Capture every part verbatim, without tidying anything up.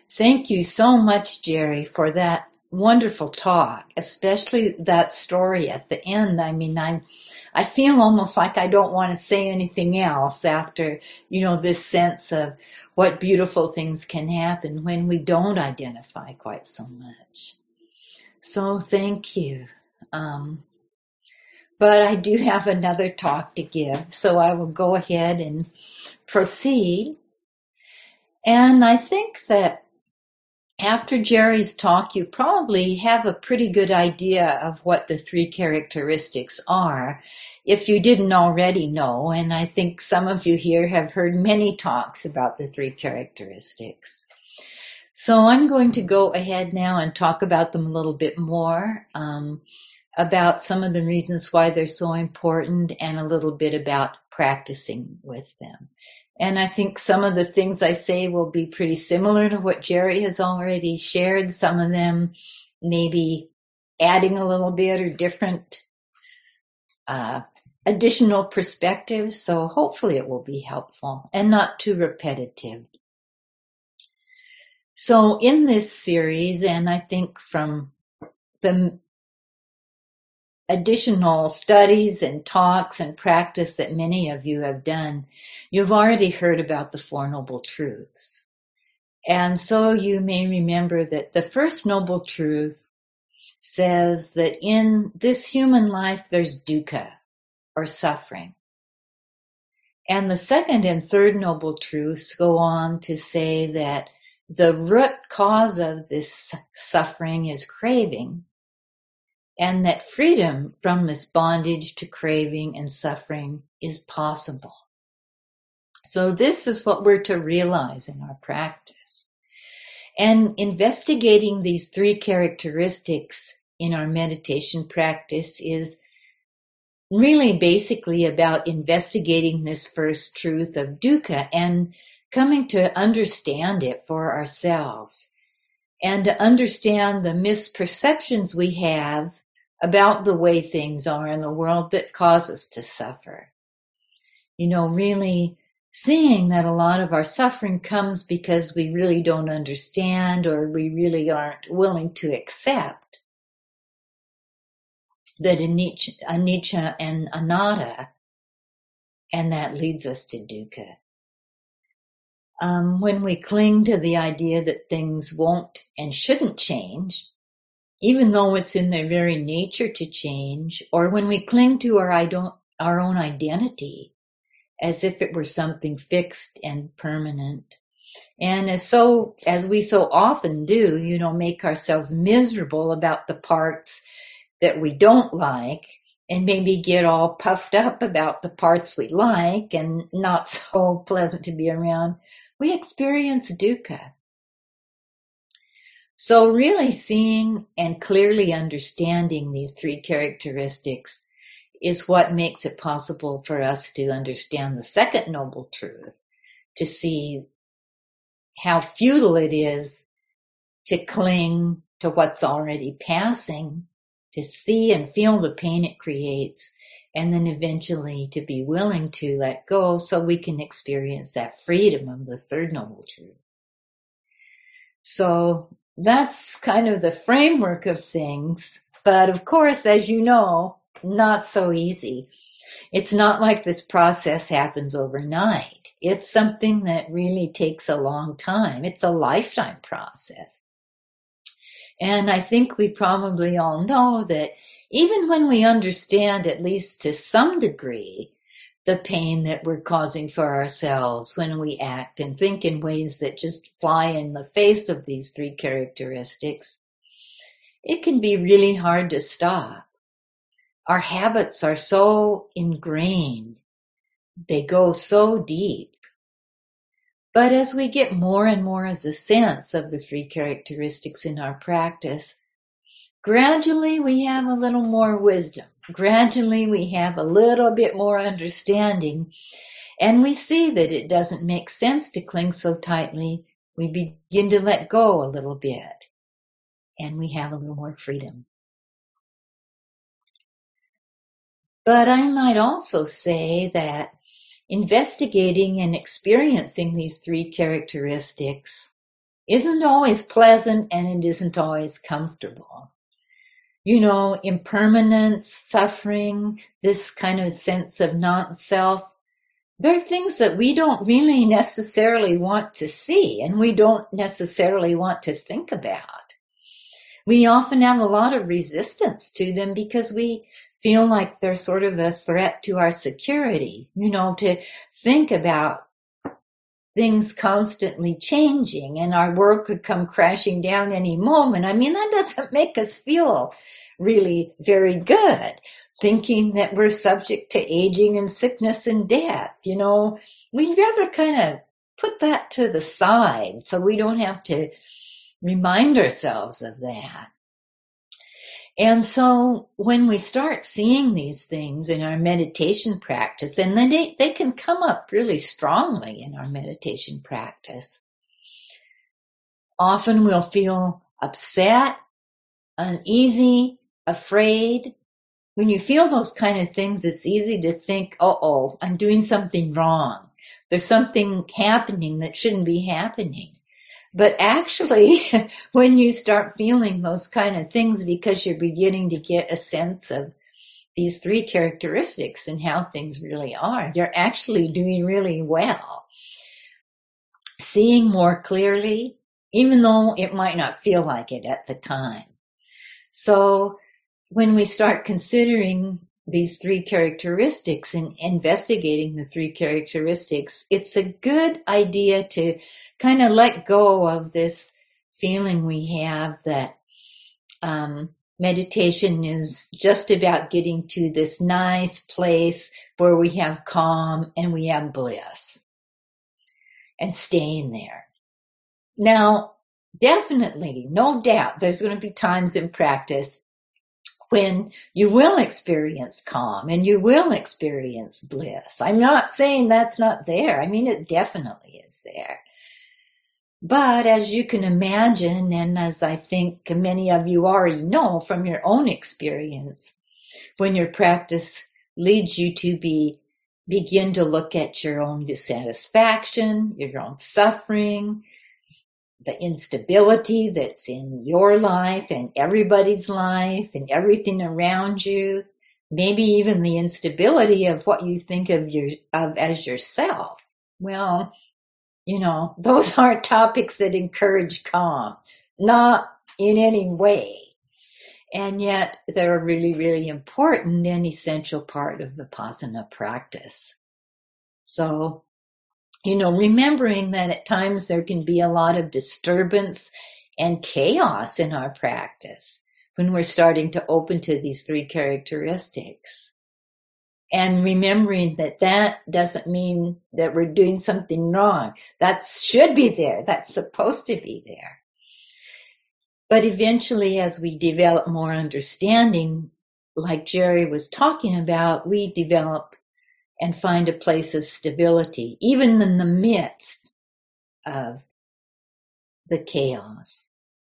Thank you so much, Jerry, for that wonderful talk, especially that story at the end. I mean, I I feel almost like I don't want to say anything else after, you know, this sense of what beautiful things can happen when we don't identify quite so much. So thank you. Um, but I do have another talk to give, so I will go ahead and proceed. And I think that after Jerry's talk, you probably have a pretty good idea of what the three characteristics are, if you didn't already know. And I think some of you here have heard many talks about the three characteristics. So I'm going to go ahead now and talk about them a little bit more, um, about some of the reasons why they're so important, and a little bit about practicing with them. And I think some of the things I say will be pretty similar to what Jerry has already shared. Some of them maybe adding a little bit or different uh, additional perspectives. So hopefully it will be helpful and not too repetitive. So in this series, and I think from the additional studies and talks and practice that many of you have done, you've already heard about the Four Noble Truths. And so you may remember that the first noble truth says that in this human life there's dukkha, or suffering. And the second and third noble truths go on to say that the root cause of this suffering is craving, and that freedom from this bondage to craving and suffering is possible. So this is what we're to realize in our practice. And investigating these three characteristics in our meditation practice is really basically about investigating this first truth of dukkha and coming to understand it for ourselves, and to understand the misperceptions we have about the way things are in the world that cause us to suffer. You know, really seeing that a lot of our suffering comes because we really don't understand, or we really aren't willing to accept that anicca, anicca and anatta, and that leads us to dukkha. Um, when we cling to the idea that things won't and shouldn't change, even though it's in their very nature to change, or when we cling to our, our own identity as if it were something fixed and permanent, and as so as we so often do, you know, make ourselves miserable about the parts that we don't like, and maybe get all puffed up about the parts we like and not so pleasant to be around, we experience dukkha. So really seeing and clearly understanding these three characteristics is what makes it possible for us to understand the second noble truth, to see how futile it is to cling to what's already passing, to see and feel the pain it creates, and then eventually to be willing to let go so we can experience that freedom of the third noble truth. So that's kind of the framework of things. But of course, as you know, not so easy. It's not like this process happens overnight. It's something that really takes a long time. It's a lifetime process. And I think we probably all know that even when we understand, at least to some degree, the pain that we're causing for ourselves when we act and think in ways that just fly in the face of these three characteristics, it can be really hard to stop. Our habits are so ingrained. They go so deep. But as we get more and more as a sense of the three characteristics in our practice, gradually we have a little more wisdom. Gradually we have a little bit more understanding, and we see that it doesn't make sense to cling so tightly. We begin to let go a little bit, and we have a little more freedom. But I might also say that investigating and experiencing these three characteristics isn't always pleasant and it isn't always comfortable. You know, impermanence, suffering, this kind of sense of not self, they're things that we don't really necessarily want to see and we don't necessarily want to think about. We often have a lot of resistance to them because we feel like they're sort of a threat to our security, you know, to think about things constantly changing and our world could come crashing down any moment. I mean, that doesn't make us feel really very good, thinking that we're subject to aging and sickness and death. You know, we'd rather kind of put that to the side so we don't have to remind ourselves of that. And so when we start seeing these things in our meditation practice, and then they, they can come up really strongly in our meditation practice, often we'll feel upset, uneasy, afraid. When you feel those kind of things, it's easy to think, uh-oh, I'm doing something wrong. There's something happening that shouldn't be happening. But actually, when you start feeling those kind of things because you're beginning to get a sense of these three characteristics and how things really are, you're actually doing really well. Seeing more clearly, even though it might not feel like it at the time. So when we start considering these three characteristics and investigating the three characteristics, it's a good idea to kind of let go of this feeling we have that um, meditation is just about getting to this nice place where we have calm and we have bliss and staying there. Now, definitely, no doubt, there's going to be times in practice when you will experience calm and you will experience bliss. I'm not saying that's not there. I mean, it definitely is there. But as you can imagine, and as I think many of you already know from your own experience, when your practice leads you to be begin to look at your own dissatisfaction, your own suffering, the instability that's in your life and everybody's life and everything around you, maybe even the instability of what you think of your of as yourself. Well, you know, those aren't topics that encourage calm, not in any way. And yet they're a really, really important and essential part of Vipassana practice. So, you know, remembering that at times there can be a lot of disturbance and chaos in our practice when we're starting to open to these three characteristics. And remembering that that doesn't mean that we're doing something wrong. That should be there. That's supposed to be there. But eventually, as we develop more understanding, like Jerry was talking about, we develop and find a place of stability, even in the midst of the chaos.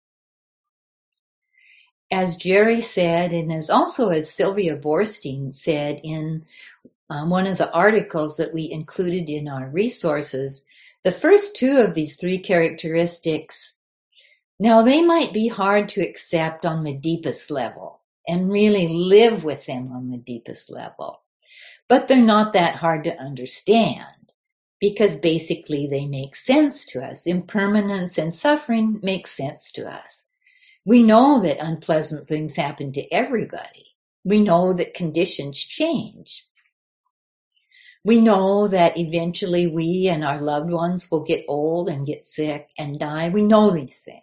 As Jerry said, and as also as Sylvia Boorstein said in um, one of the articles that we included in our resources, the first two of these three characteristics, now they might be hard to accept on the deepest level and really live with them on the deepest level. But they're not that hard to understand because basically they make sense to us. Impermanence and suffering make sense to us. We know that unpleasant things happen to everybody. We know that conditions change. We know that eventually we and our loved ones will get old and get sick and die. We know these things.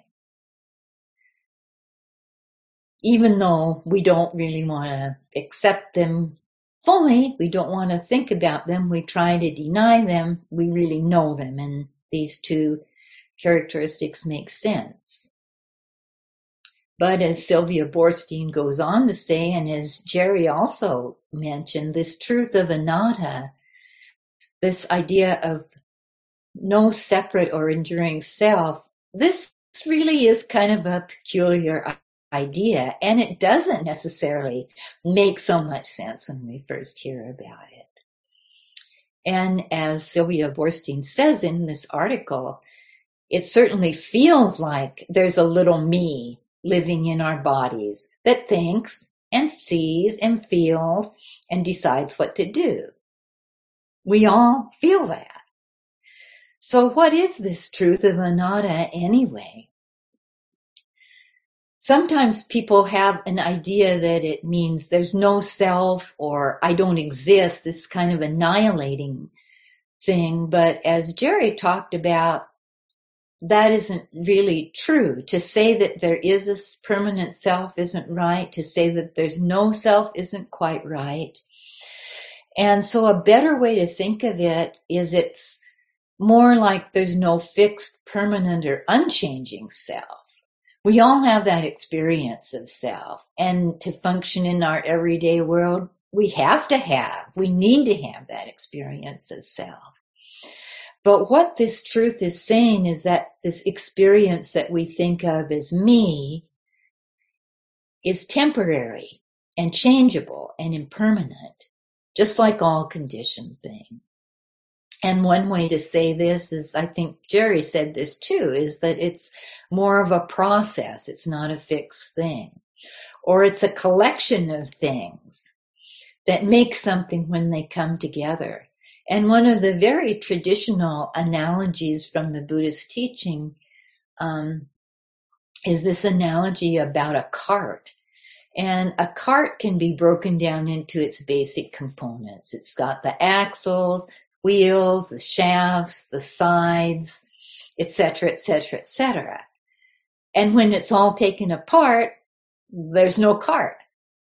Even though we don't really want to accept them fully, we don't want to think about them, we try to deny them, we really know them, and these two characteristics make sense. But as Sylvia Boorstein goes on to say, and as Jerry also mentioned, this truth of anatta, this idea of no separate or enduring self, this really is kind of a peculiar idea, and it doesn't necessarily make so much sense when we first hear about it. And as Sylvia Boorstein says in this article, it certainly feels like there's a little me living in our bodies that thinks and sees and feels and decides what to do. We all feel that. So what is this truth of anatta anyway? Sometimes people have an idea that it means there's no self or I don't exist, this kind of annihilating thing. But as Jerry talked about, that isn't really true. To say that there is a permanent self isn't right. To say that there's no self isn't quite right. And so a better way to think of it is it's more like there's no fixed, permanent, or unchanging self. We all have that experience of self. And to function in our everyday world, we have to have, we need to have that experience of self. But what this truth is saying is that this experience that we think of as me is temporary and changeable and impermanent, just like all conditioned things. And one way to say this is, I think Jerry said this too, is that it's more of a process. It's not a fixed thing. Or it's a collection of things that make something when they come together. And one of the very traditional analogies from the Buddhist teaching um, is this analogy about a cart. And a cart can be broken down into its basic components. It's got the axles, wheels, the shafts, the sides, et cetera, et cetera, et cetera. And when it's all taken apart, there's no cart.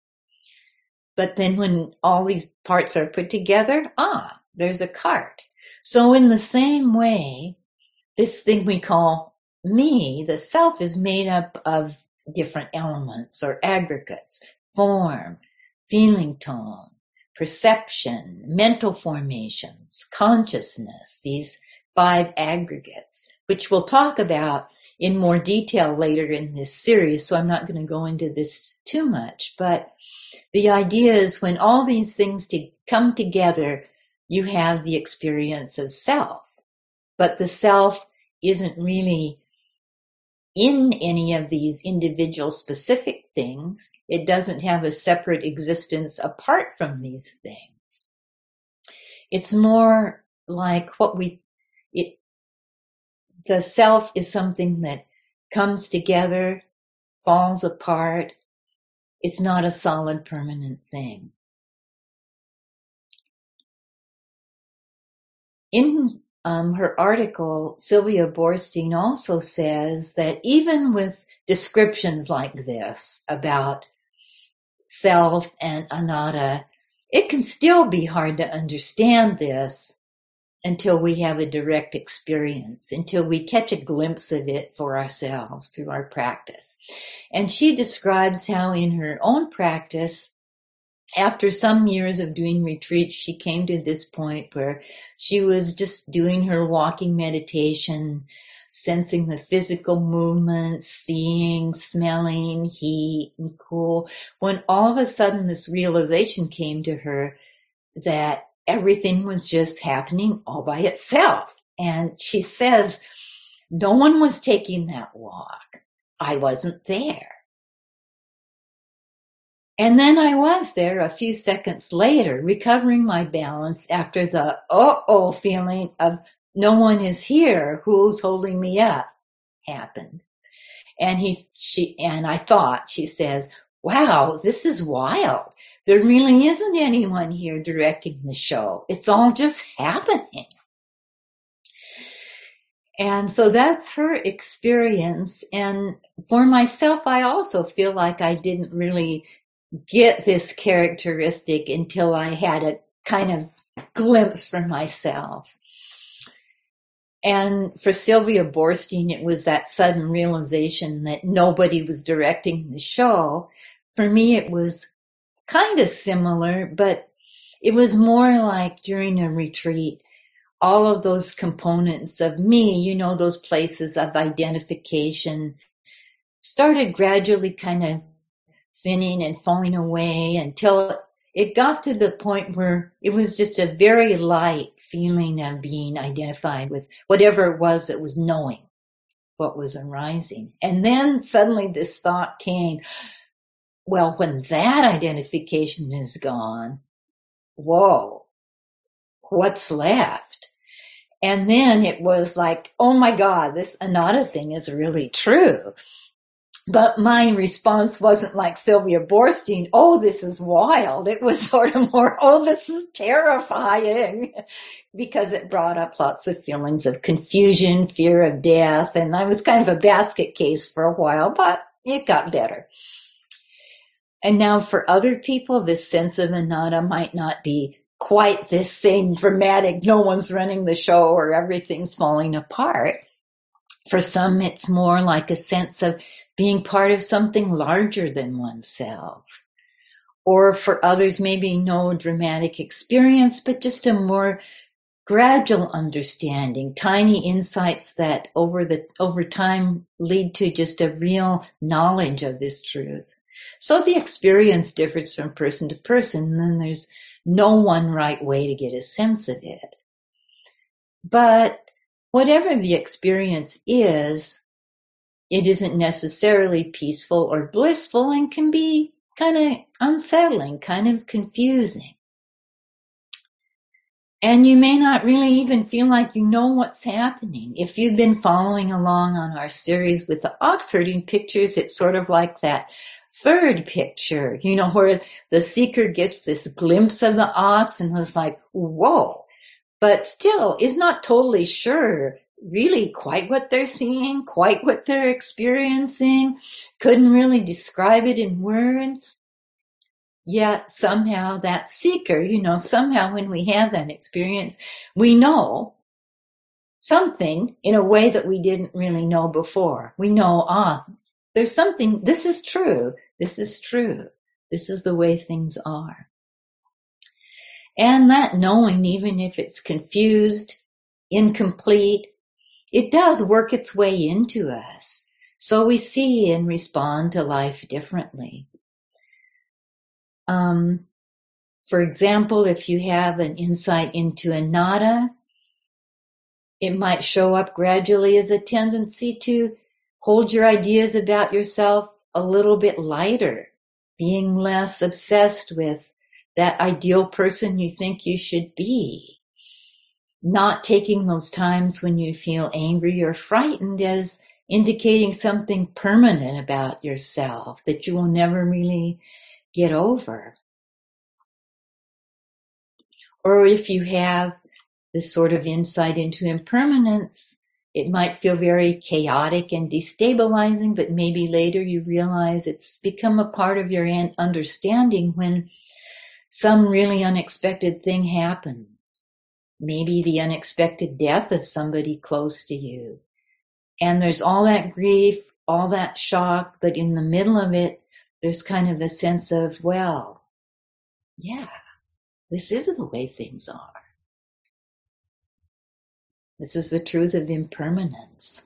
But then when all these parts are put together, ah, there's a cart. So in the same way, this thing we call me, the self, is made up of different elements or aggregates: form, feeling tone, perception, mental formations, consciousness, these five aggregates, which we'll talk about in more detail later in this series, so I'm not going to go into this too much. But the idea is when all these things to come together, you have the experience of self. But the self isn't really in any of these individual specific things. It doesn't have a separate existence apart from these things. It's more like what we, it, the self is something that comes together, falls apart. It's not a solid, permanent thing. In um, her article, Sylvia Boorstein also says that even with descriptions like this about self and anatta, it can still be hard to understand this until we have a direct experience, until we catch a glimpse of it for ourselves through our practice. And she describes how in her own practice, after some years of doing retreats, she came to this point where she was just doing her walking meditation, sensing the physical movements, seeing, smelling, heat and cool, when all of a sudden this realization came to her that everything was just happening all by itself. And she says, no one was taking that walk. I wasn't there. And then I was there a few seconds later, recovering my balance after the uh-oh feeling of no one is here, who's holding me up, happened. And he, she, and I thought, she says, wow, this is wild. There really isn't anyone here directing the show. It's all just happening. And so that's her experience. And for myself, I also feel like I didn't really get this characteristic until I had a kind of glimpse for myself. And for Sylvia Boorstein, it was that sudden realization that nobody was directing the show. For me, it was kind of similar, but it was more like during a retreat, all of those components of me, you know, those places of identification, started gradually kind of thinning and falling away until it got to the point where it was just a very light feeling of being identified with whatever it was that was knowing. what was arising. And then suddenly this thought came, well, when that identification is gone, whoa, what's left? And then it was like, oh my God, this anatta thing is really true. But my response wasn't like Sylvia Boorstein, oh, this is wild. It was sort of more, oh, this is terrifying, because it brought up lots of feelings of confusion, fear of death. And I was kind of a basket case for a while, but it got better. And now for other people, this sense of anatta might not be quite this same dramatic, no one's running the show or everything's falling apart. For some, it's more like a sense of being part of something larger than oneself. Or for others, maybe no dramatic experience, but just a more gradual understanding, tiny insights that over the over time lead to just a real knowledge of this truth. So the experience differs from person to person, and there's no one right way to get a sense of it. But whatever the experience is, it isn't necessarily peaceful or blissful and can be kind of unsettling, kind of confusing. And you may not really even feel like you know what's happening. If you've been following along on our series with the ox herding pictures, it's sort of like that third picture, you know, where the seeker gets this glimpse of the ox and is like, whoa, but still is not totally sure really quite what they're seeing, quite what they're experiencing, couldn't really describe it in words. Yet somehow that seeker, you know, somehow when we have that experience, we know something in a way that we didn't really know before. We know, ah, there's something, this is true, this is true, this is the way things are. And that knowing, even if it's confused, incomplete, it does work its way into us. So we see and respond to life differently. Um, for example, if you have an insight into anatta, it might show up gradually as a tendency to hold your ideas about yourself a little bit lighter, being less obsessed with that ideal person you think you should be, not taking those times when you feel angry or frightened as indicating something permanent about yourself that you will never really get over. Or if you have this sort of insight into impermanence, it might feel very chaotic and destabilizing, but maybe later you realize it's become a part of your understanding when some really unexpected thing happens. Maybe the unexpected death of somebody close to you. And there's all that grief, all that shock, but in the middle of it, there's kind of a sense of, well, yeah, this is the way things are. This is the truth of impermanence.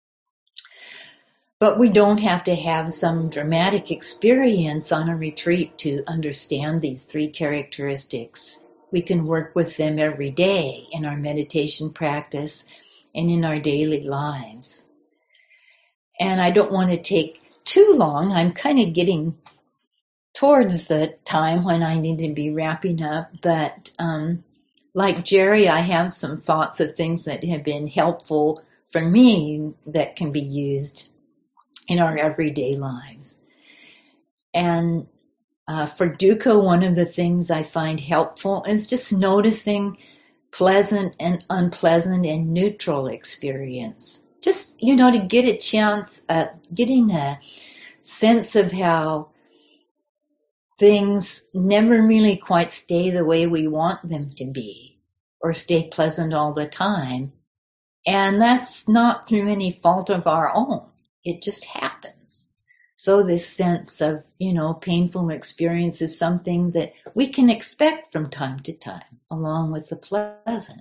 But we don't have to have some dramatic experience on a retreat to understand these three characteristics. We can work with them every day in our meditation practice and in our daily lives. And I don't want to take too long. I'm kind of getting towards the time when I need to be wrapping up, but um, like Jerry, I have some thoughts of things that have been helpful for me that can be used in our everyday lives. And uh, for dukkha, one of the things I find helpful is just noticing pleasant and unpleasant and neutral experience. Just, you know, to get a chance at getting a sense of how things never really quite stay the way we want them to be or stay pleasant all the time. And that's not through any fault of our own. It just happens. So this sense of, you know, painful experience is something that we can expect from time to time, along with the pleasant.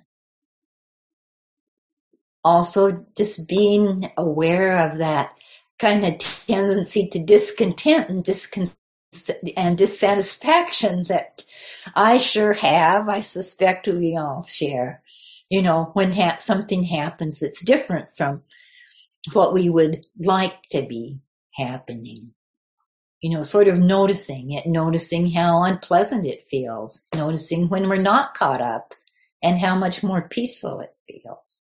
Also, just being aware of that kind of tendency to discontent and discon- and dissatisfaction that I sure have. I suspect we all share. You know, when ha- something happens that's different from what we would like to be happening. You know, sort of noticing it, noticing how unpleasant it feels, noticing when we're not caught up and how much more peaceful it feels.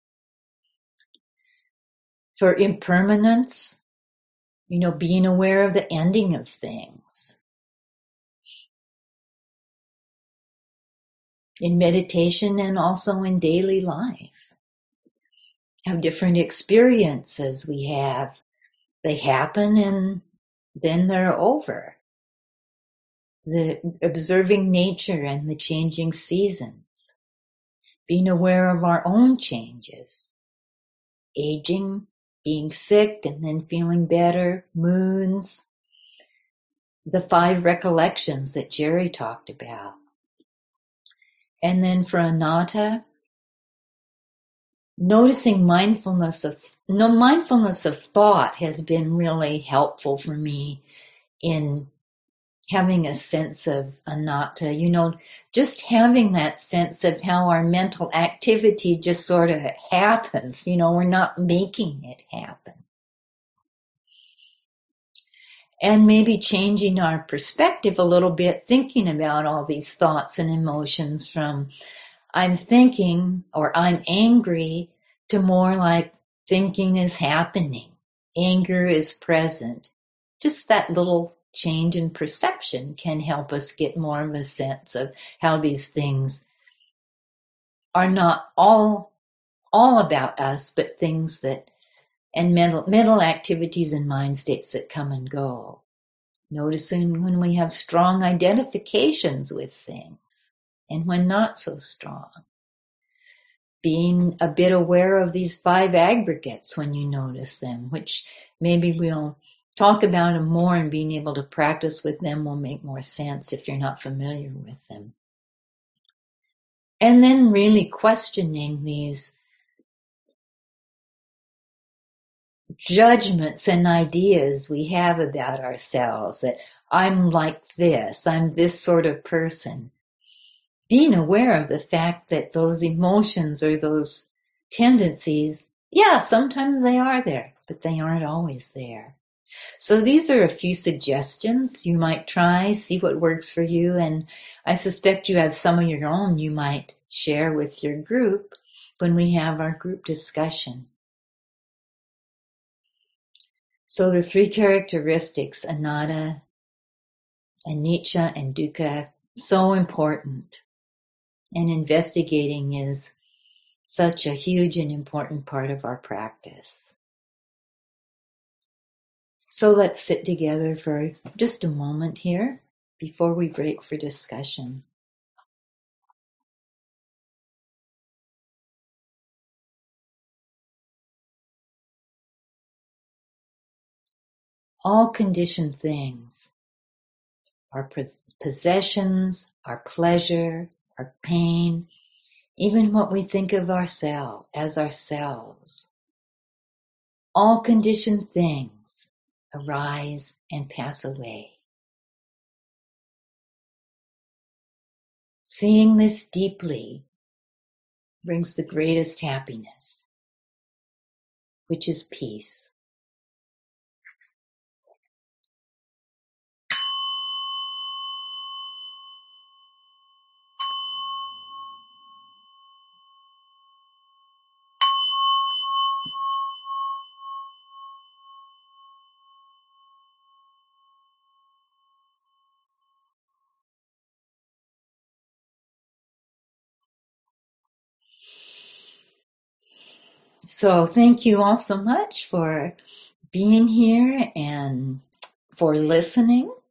For impermanence, you know, being aware of the ending of things. In meditation and also in daily life. How different experiences we have. They happen and then they're over. The observing nature and the changing seasons. Being aware of our own changes. Aging, being sick and then feeling better, moods. The five recollections that Jerry talked about. And then for anatta, noticing mindfulness of no mindfulness of thought has been really helpful for me in having a sense of anatta, you know, just having that sense of how our mental activity just sort of happens, you know, we're not making it happen. And maybe changing our perspective a little bit, thinking about all these thoughts and emotions from I'm thinking or I'm angry to more like thinking is happening. Anger is present. Just that little change in perception can help us get more of a sense of how these things are not all, all about us, but things that, and mental, mental activities and mind states that come and go. Noticing when we have strong identifications with things and when not so strong. Being a bit aware of these five aggregates when you notice them, which maybe we'll talk about them more, and being able to practice with them will make more sense if you're not familiar with them. And then really questioning these judgments and ideas we have about ourselves, that I'm like this, I'm this sort of person. Being aware of the fact that those emotions or those tendencies, yeah, sometimes they are there, but they aren't always there. So these are a few suggestions you might try, see what works for you, and I suspect you have some of your own you might share with your group when we have our group discussion. So the three characteristics, anatta, anicca, and dukkha, so important. And investigating is such a huge and important part of our practice. So let's sit together for just a moment here before we break for discussion. All conditioned things, our possessions, our pleasure, our pain, even what we think of ourselves as ourselves, all conditioned things arise and pass away. Seeing this deeply brings the greatest happiness, which is peace. So thank you all so much for being here and for listening.